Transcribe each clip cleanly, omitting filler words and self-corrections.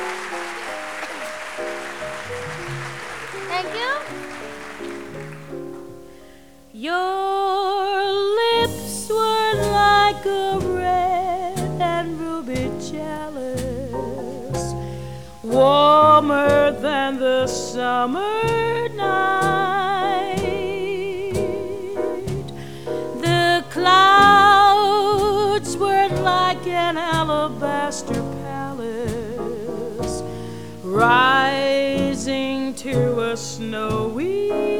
Thank you. Your lips were like a red and ruby chalice, warmer than the summer night. The clouds were like an alabaster palace, rising to a snowy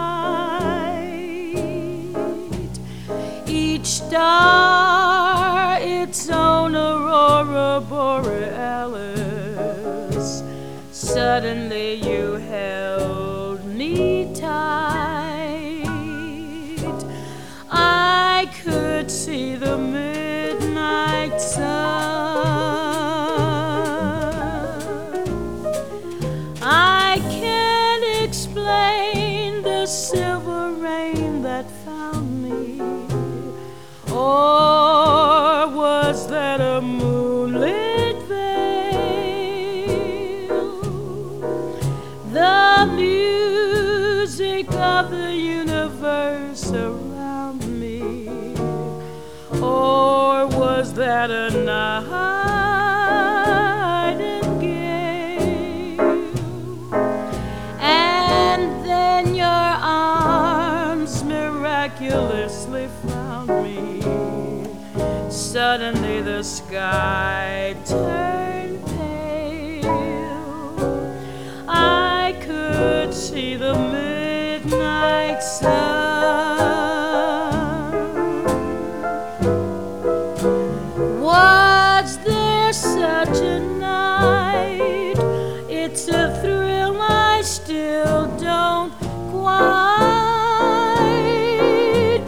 height. Each star its own aurora borealis. Suddenly you held me tight. I could see the midnight sun. I can't explain the silver rain that found me, or was that a moonlit veil? The music of the universe around me, or was that a nightingale? And then your arms miraculously found me. Suddenly the sky turned pale. I could see the midnight sun. Was there such a night? It's a thrill I still don't quite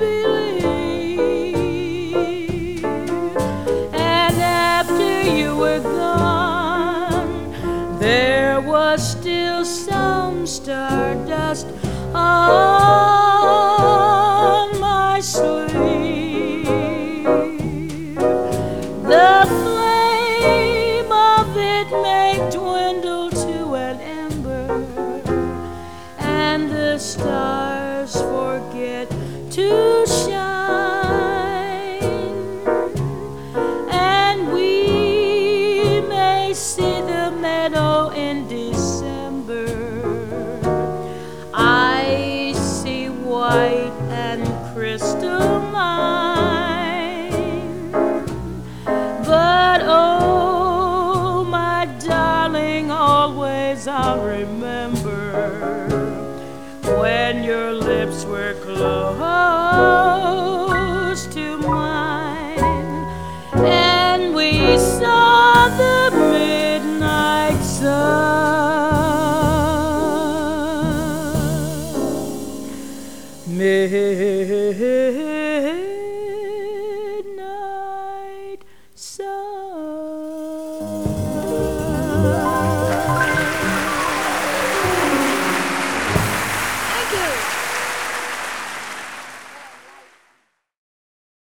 believe. And after you were gone, there was still some stardust on my sleeve. The flame of it may dwindle to an ember, and the stars forget to shine, and we may see the meadow in December. I see white and crystalline, but oh, my darling, always I'll remember when your lips were closed